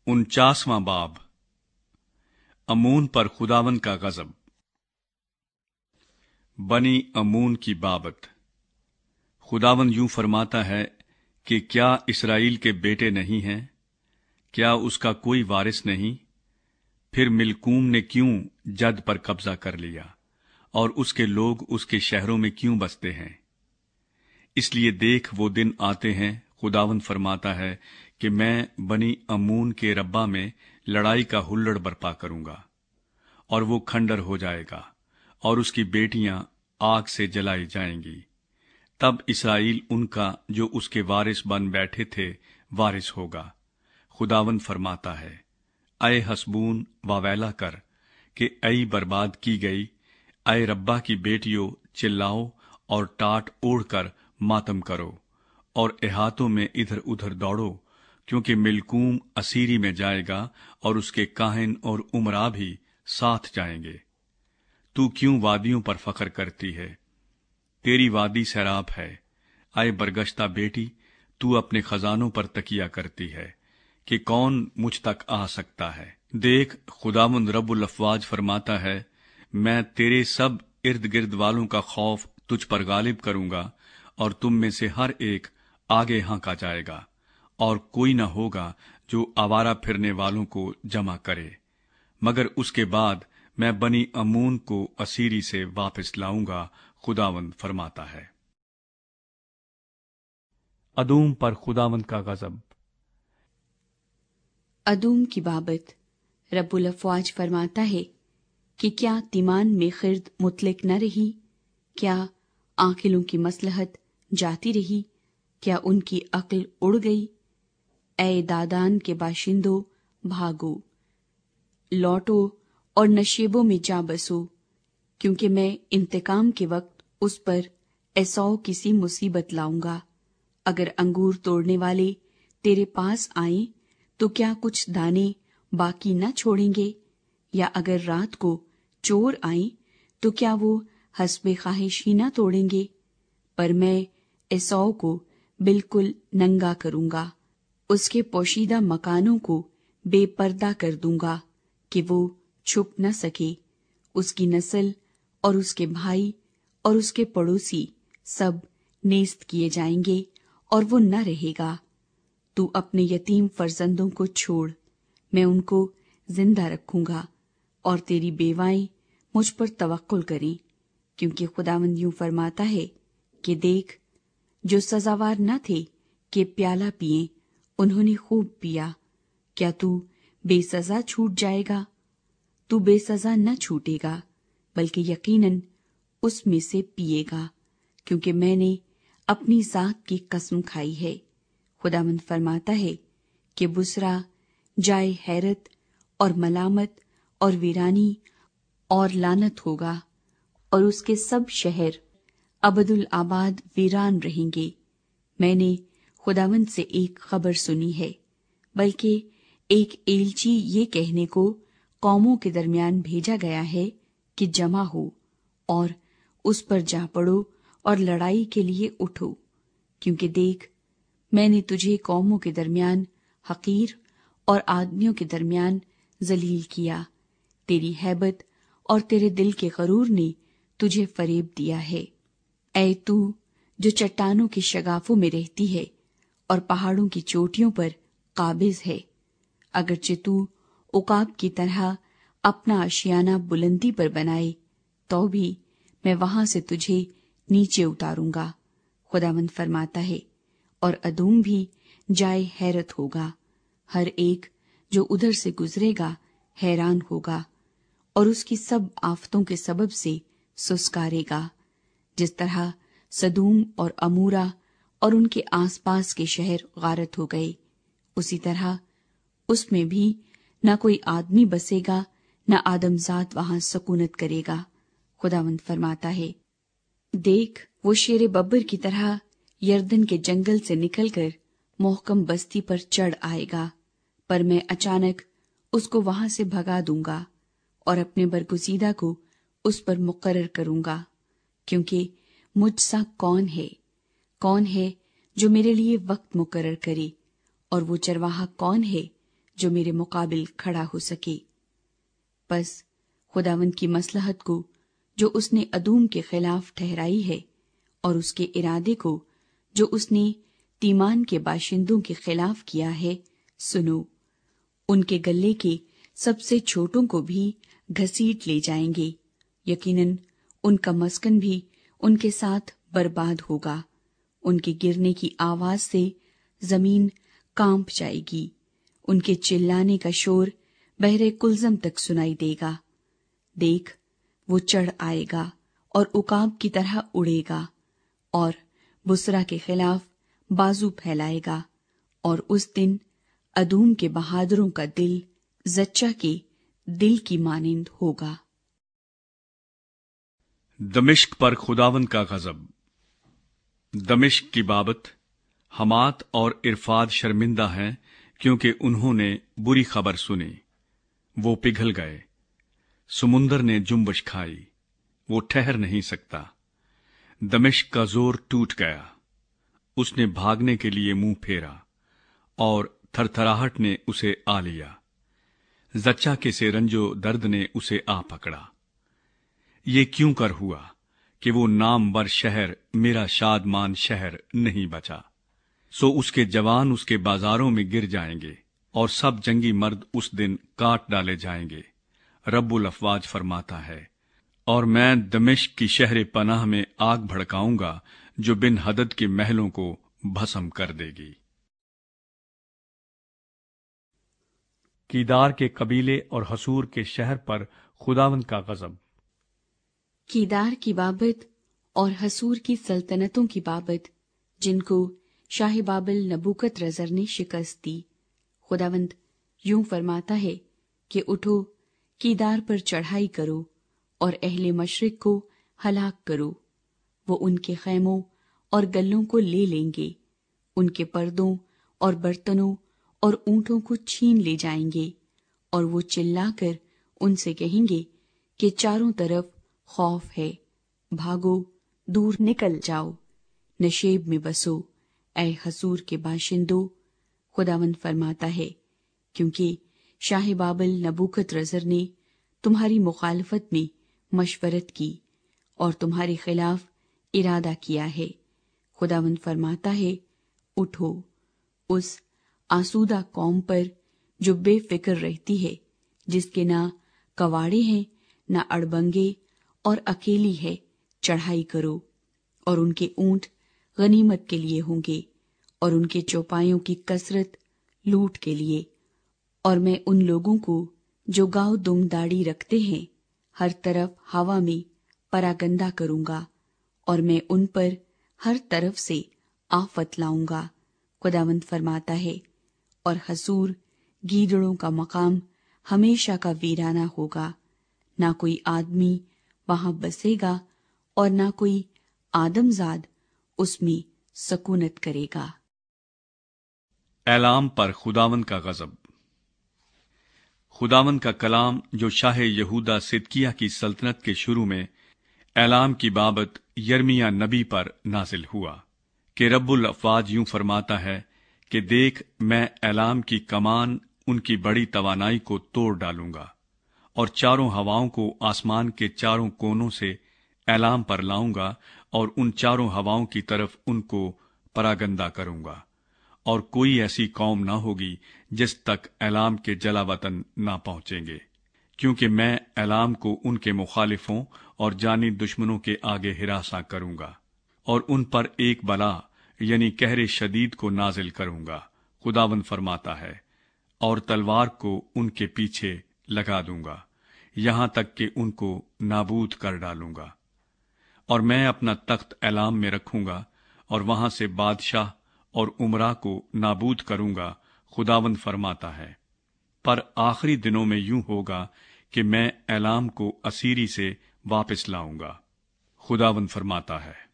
49वां बाब। अमून पर खुदावन का गजब। बनी अमून की बाबत। खुदावन यूं फरमाता है कि क्या इसराइल के बेटे नहीं हैं? क्या उसका कोई वारिस नहीं? फिर मिल्कूम ने क्यों जद पर कब्जा कर लिया और उसके लोग उसके शहरों में क्यों बसते हैं? इसलिए देख, वो दिन आते हैं, खुदावन फरमाता है कि मैं बनी अमून के रब्बा में लड़ाई का हुल्लड़ बर्पा करूंगा और वो खंडर हो जाएगा और उसकी बेटियां आग से जलाई जाएंगी। तब इसराइल उनका जो उसके वारिस बन बैठे थे वारिस होगा। खुदावन फरमाता है, ऐ हसबून वावैला कर कि ऐ बर्बाद की गई, ऐ रब्बा की बेटियों चिल्लाओ और टाट ओढ़कर मातम करो और इहातों में इधर उधर दौड़ो, क्योंकि मिल्कूम असीरी में जाएगा और उसके काहिन और उमरा भी साथ जाएंगे। तू क्यों वादियों पर फख्र करती है? तेरी वादी सैराब है। आए बरगश्ता बेटी, तू अपने खजानों पर तकिया करती है कि कौन मुझ तक आ सकता है। देख, खुदावंद रब्बुल अफ़वाज फरमाता है, मैं तेरे सब इर्द गिर्द वालों का खौफ तुझ पर गालिब करूंगा और तुम में से हर एक आगे हाँका जाएगा और कोई न होगा जो आवारा फिरने वालों को जमा करे। मगर उसके बाद मैं बनी अमून को असीरी से वापस लाऊंगा, खुदावंद फरमाता है। अदूम पर खुदावंद का गजब। अदूम की बाबत रब्बुल अफ़वाज फरमाता है कि क्या तिमान में खिर्द मुतलिक न रही? क्या आकिलों की मसलहत जाती रही? क्या उनकी अक्ल उड़ गई? ऐ दादान के बाशिंदों, भागो, लौटो और नशेबों में जा बसो, क्योंकि मैं इंतकाम के वक्त उस पर एसौ की सी मुसीबत लाऊंगा। अगर अंगूर तोड़ने वाले तेरे पास आए तो क्या कुछ दाने बाकी न छोड़ेंगे? या अगर रात को चोर आए तो क्या वो हस्बे ख्वाहिश ही न तोड़ेंगे? पर मैं एसौ को बिल्कुल नंगा करूंगा, उसके पोशीदा मकानों को बेपर्दा कर दूंगा कि वो छुप न सके। उसकी नस्ल और उसके भाई और उसके पड़ोसी सब नेस्त किए जाएंगे और वो न रहेगा। तू अपने यतीम फर्जंदों को छोड़, मैं उनको जिंदा रखूंगा और तेरी बेवाएं मुझ पर तवक्कुल करें, क्योंकि खुदावंद यूं फरमाता है कि देख, जो सजावार न थे कि प्याला पिए, उन्होंने खूब पिया। क्या तू बेसजा छूट जाएगा? तू बेसजा न छूटेगा, बल्कि यकीनन उसमें से पिएगा, क्योंकि मैंने अपनी जात की कसम खाई है। खुदावंद फरमाता है कि बुसरा जाए हैरत और मलामत और वीरानी और लानत होगा और उसके सब शहर अबदुल आबाद वीरान रहेंगे। मैंने खुदावंद से एक खबर सुनी है, बल्कि एक एलची ये कहने को कौमों के दरमियान भेजा गया है कि जमा हो और उस पर जा पड़ो और लड़ाई के लिए उठो, क्योंकि देख, मैंने तुझे कौमों के दरमियान हकीर और आदमियों के दरमियान जलील किया। तेरी हैबत और तेरे दिल के गरूर ने तुझे फरेब दिया है। ऐ तू जो चट्टानों की शगाफों में रहती है और पहाड़ों की चोटियों पर काबिज है, अगरचे तू उकाब की तरह अपना आशियाना बुलंदी पर बनाए, तो भी मैं वहां से तुझे नीचे उतारूंगा, खुदावंद फरमाता है। और अदूम भी जाए हैरत होगा, हर एक जो उधर से गुजरेगा हैरान होगा और उसकी सब आफतों के सबब से सुस्कारेगा। जिस तरह सदूम और अमूरा और उनके आसपास के शहर गारत हो गए, उसी तरह उसमें भी न कोई आदमी बसेगा, न आदमजात वहां सकूनत करेगा, खुदावंद फरमाता है। देख, वो शेर बब्बर की तरह यर्दन के जंगल से निकलकर मोहकम बस्ती पर चढ़ आएगा, पर मैं अचानक उसको वहां से भगा दूंगा और अपने बरगुजीदा को उस पर मुकर्रर करूंगा, क्योंकि मुझसा कौन है जो मेरे लिए वक्त मुकर्रर करे, और वो चरवाहा कौन है جو میرے مقابل کھڑا ہو سکے۔ پس خداوند کی مصلحت کو جو اس نے ادوم کے خلاف ٹھہرائی ہے، اور اس کے ارادے کو جو اس نے تیمان کے باشندوں کے خلاف کیا ہے، سنو۔ ان کے گلے کے سب سے چھوٹوں کو بھی گھسیٹ لے جائیں گے، یقیناً ان کا مسکن بھی ان کے ساتھ برباد ہوگا۔ ان کے گرنے کی آواز سے زمین کانپ جائے گی، ان کے چلانے کا شور بحر کلزم تک سنائی دے گا۔ دیکھ، وہ چڑھ آئے گا اور عقاب کی طرح اڑے گا، اور بسرا کے خلاف بازو پھیلائے گا، اور اس دن ادوم کے بہادروں کا دل زچہ کے دل کی مانند ہوگا۔ دمشق پر خداوند کا غضب۔ دمشق کی بابت حمات اور ارفاد شرمندہ ہیں، کیونکہ انہوں نے بری خبر سنی۔ وہ پگھل گئے، سمندر نے جنبش کھائی، وہ ٹھہر نہیں سکتا۔ دمشق کا زور ٹوٹ گیا، اس نے بھاگنے کے لیے منہ پھیرا، اور تھرتھراہٹ نے اسے آ لیا۔ زچہ کے سے رنجو درد نے اسے آ پکڑا۔ یہ کیوں کر ہوا کہ وہ نامور شہر میرا شادمان شہر نہیں بچا؟ سو اس کے جوان اس کے بازاروں میں گر جائیں گے، اور سب جنگی مرد اس دن کاٹ ڈالے جائیں گے، رب الافواج فرماتا ہے۔ اور میں دمشق کی شہر پناہ میں آگ بھڑکاؤں گا، جو بن حدد کے محلوں کو بھسم کر دے گی۔ کیدار کے قبیلے اور حصور کے شہر پر خداوند کا غضب۔ کیدار کی بابت اور حصور کی سلطنتوں کی بابت، جن کو شاہ بابل نبوکت رزر نے شکست دی، خداوند یوں فرماتا ہے کہ اٹھو، کیدار پر چڑھائی کرو اور اہل مشرق کو ہلاک کرو۔ وہ ان کے خیموں اور گلوں کو لے لیں گے، ان کے پردوں اور برتنوں اور اونٹوں کو چھین لے جائیں گے، اور وہ چلا کر ان سے کہیں گے کہ چاروں طرف خوف ہے، بھاگو، دور نکل جاؤ، نشیب میں بسو، اے حصور کے باشندو۔ خداوند فرماتا ہے، کیونکہ شاہ بابل نبوکت رزر نے تمہاری مخالفت میں مشورت کی اور تمہارے خلاف ارادہ کیا ہے۔ خداوند فرماتا ہے، اٹھو، اس آسودہ قوم پر جو بے فکر رہتی ہے، جس کے نہ کواڑے ہیں نہ اڑبنگے اور اکیلی ہے، چڑھائی کرو، اور ان کے اونٹ غنیمت کے لیے ہوں گے، اور ان کے چوپایوں کی کثرت لوٹ کے لیے۔ اور میں ان لوگوں کو جو گاؤ دم داڑھی رکھتے ہیں ہر طرف ہوا میں پراگندہ کروں گا، اور میں ان پر ہر طرف سے آفت لاؤں گا، خداوند فرماتا ہے۔ اور حصور گیدڑوں کا مقام ہمیشہ کا ویرانہ ہوگا، نہ کوئی آدمی وہاں بسے گا اور نہ کوئی آدم زاد اس میں سکونت کرے گا۔ اعلام پر خداوند کا غضب۔ خداوند کا کلام جو شاہ یہودا صدقیہ کی سلطنت کے شروع میں اعلام کی بابت یرمیہ نبی پر نازل ہوا کہ رب الافواج یوں فرماتا ہے کہ دیکھ، میں اعلام کی کمان ان کی بڑی توانائی کو توڑ ڈالوں گا، اور چاروں ہواؤں کو آسمان کے چاروں کونوں سے اعلام پر لاؤں گا، اور ان چاروں ہواؤں کی طرف ان کو پراگندہ کروں گا، اور کوئی ایسی قوم نہ ہوگی جس تک اعلام کے جلا وطن نہ پہنچیں گے، کیونکہ میں اعلام کو ان کے مخالفوں اور جانی دشمنوں کے آگے ہراساں کروں گا، اور ان پر ایک بلا یعنی قہر شدید کو نازل کروں گا، خداوند فرماتا ہے، اور تلوار کو ان کے پیچھے لگا دوں گا، یہاں تک کہ ان کو نابود کر ڈالوں گا۔ اور میں اپنا تخت اعلام میں رکھوں گا، اور وہاں سے بادشاہ اور عمرا کو نابود کروں گا، خداوند فرماتا ہے۔ پر آخری دنوں میں یوں ہوگا کہ میں اعلام کو اسیری سے واپس لاؤں گا، خداوند فرماتا ہے۔